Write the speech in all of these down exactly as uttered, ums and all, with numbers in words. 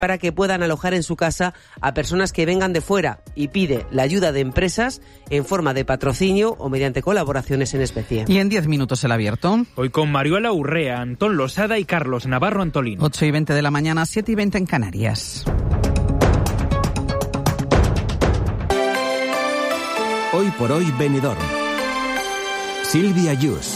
para que puedan alojar en su casa a personas que vengan de fuera y pide la ayuda de empresas en forma de patrocinio o mediante colaboraciones en especie. Y en diez minutos el abierto. Hoy con Mariola Urrea, Antón Losada y Carlos Navarro Antolín. ocho y veinte de la mañana, siete y veinte en Canarias. Hoy por hoy Benidorm. Silvia Yus.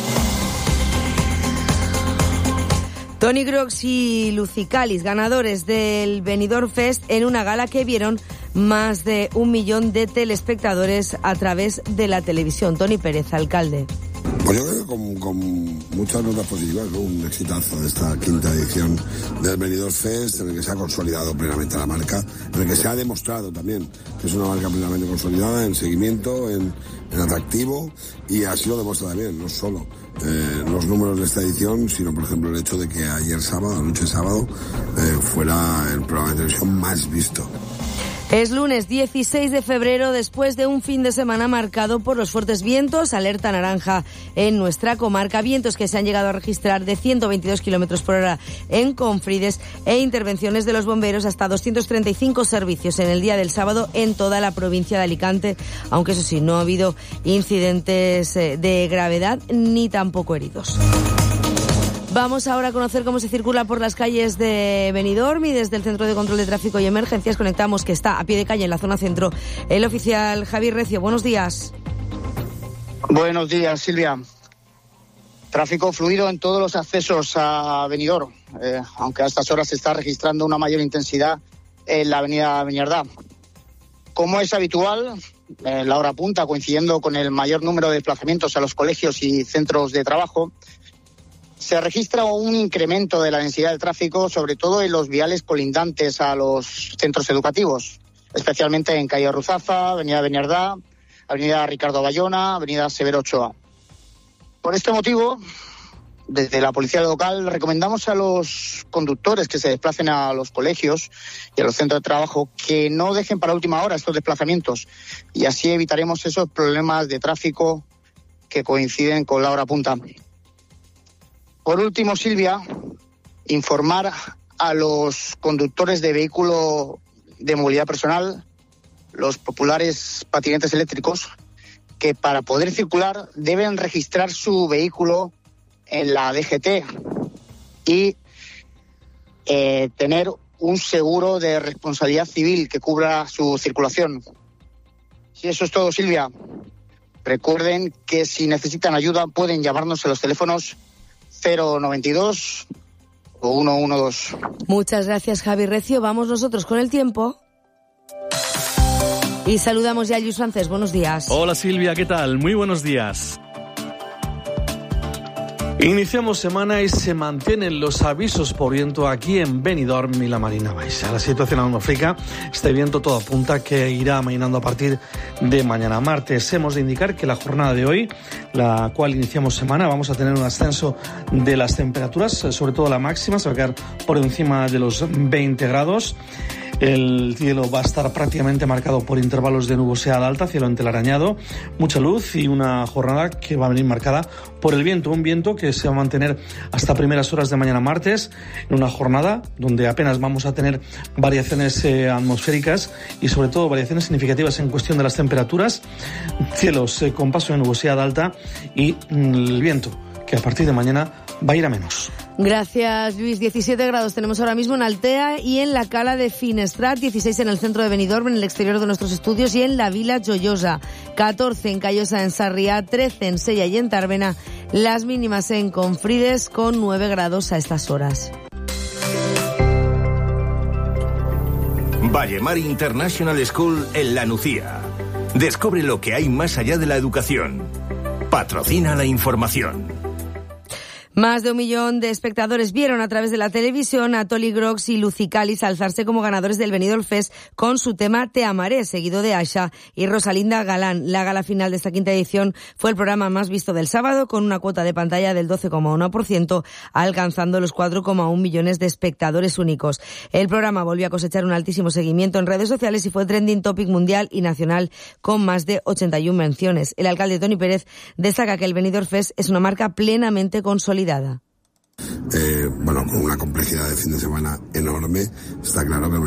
Tony Grox y Lucy Calis, ganadores del Benidorm Fest, en una gala que vieron más de un millón de telespectadores a través de la televisión. Tony Pérez, alcalde. Pues yo creo que con, con muchas notas positivas, ¿no? Un exitazo de esta quinta edición del Benidorm Fest, en el que se ha consolidado plenamente la marca, en el que se ha demostrado también que es una marca plenamente consolidada en seguimiento, en, en atractivo, y así lo demuestra también, no solo eh, los números de esta edición, sino por ejemplo el hecho de que ayer sábado, anoche de sábado, eh, fuera el programa de televisión más visto. Es lunes dieciséis de febrero, después de un fin de semana marcado por los fuertes vientos, alerta naranja en nuestra comarca, vientos que se han llegado a registrar de ciento veintidós kilómetros por hora en Confrides e intervenciones de los bomberos hasta doscientos treinta y cinco servicios en el día del sábado en toda la provincia de Alicante, aunque eso sí, no ha habido incidentes de gravedad ni tampoco heridos. Vamos ahora a conocer cómo se circula por las calles de Benidorm, y desde el Centro de Control de Tráfico y Emergencias conectamos, que está a pie de calle en la zona centro, el oficial Javier Recio. Buenos días. Buenos días, Silvia. Tráfico fluido en todos los accesos a Benidorm, eh, aunque a estas horas se está registrando una mayor intensidad en la avenida Beniardá. Como es habitual, en la hora punta, coincidiendo con el mayor número de desplazamientos a los colegios y centros de trabajo, se registra un incremento de la densidad del tráfico, sobre todo en los viales colindantes a los centros educativos, especialmente en calle Ruzafa, avenida Beniardá, avenida Ricardo Bayona, avenida Severo Ochoa. Por este motivo, desde la policía local recomendamos a los conductores que se desplacen a los colegios y a los centros de trabajo que no dejen para última hora estos desplazamientos, y así evitaremos esos problemas de tráfico que coinciden con la hora punta. Por último, Silvia, informar a los conductores de vehículo de movilidad personal, los populares patinetes eléctricos, que para poder circular deben registrar su vehículo en la D G T y eh, tener un seguro de responsabilidad civil que cubra su circulación. Si eso es todo, Silvia, recuerden que si necesitan ayuda pueden llamarnos a los teléfonos cero noventa y dos o ciento doce. Muchas gracias, Javi Recio. Vamos nosotros con el tiempo. Y saludamos ya a Lluís Francés. Buenos días. Hola Silvia, ¿qué tal? Muy buenos días. Iniciamos semana y se mantienen los avisos por viento aquí en Benidorm y la Marina Baixa. La situación atmosférica, este viento todo apunta que irá amainando a partir de mañana martes. Hemos de indicar que la jornada de hoy, la cual iniciamos semana, vamos a tener un ascenso de las temperaturas, sobre todo la máxima, se va a quedar por encima de los veinte grados. El cielo va a estar prácticamente marcado por intervalos de nubosidad alta, cielo entelarañado, mucha luz y una jornada que va a venir marcada por el viento, un viento que se va a mantener hasta primeras horas de mañana martes, en una jornada donde apenas vamos a tener variaciones eh, atmosféricas y sobre todo variaciones significativas en cuestión de las temperaturas, cielos eh, con paso de nubosidad alta y mm, el viento que a partir de mañana va a ir a menos. Gracias, Luis. diecisiete grados tenemos ahora mismo en Altea y en la Cala de Finestrat, dieciséis en el centro de Benidorm, en el exterior de nuestros estudios, y en la Vila Joyosa, catorce en Callosa, en Sarriá, trece en Sella y en Tàrbena, las mínimas en Confrides con nueve grados a estas horas. Vallemar International School en La Nucía. Descubre lo que hay más allá de la educación. Patrocina la información. Más de un millón de espectadores vieron a través de la televisión a Tony Grox y Lucy Calis alzarse como ganadores del Benidorm Fest con su tema Te amaré, seguido de Aisha y Rosalinda Galán. La gala final de esta quinta edición fue el programa más visto del sábado, con una cuota de pantalla del doce coma uno por ciento, alcanzando los cuatro coma uno millones de espectadores únicos. El programa volvió a cosechar un altísimo seguimiento en redes sociales y fue trending topic mundial y nacional con más de ochenta y una menciones. El alcalde Tony Pérez destaca que el Benidorm Fest es una marca plenamente consolidada. Eh, bueno, con una complejidad de fin de semana enorme. Está claro que